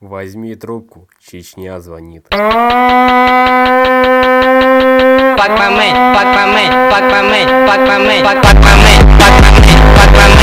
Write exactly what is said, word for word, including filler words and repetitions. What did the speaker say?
Возьми трубку, Чечня звонит. Fuck my man, fuck my man, fuck my man, fuck my man, fuck, fuck my man, fuck my man, fuck my man.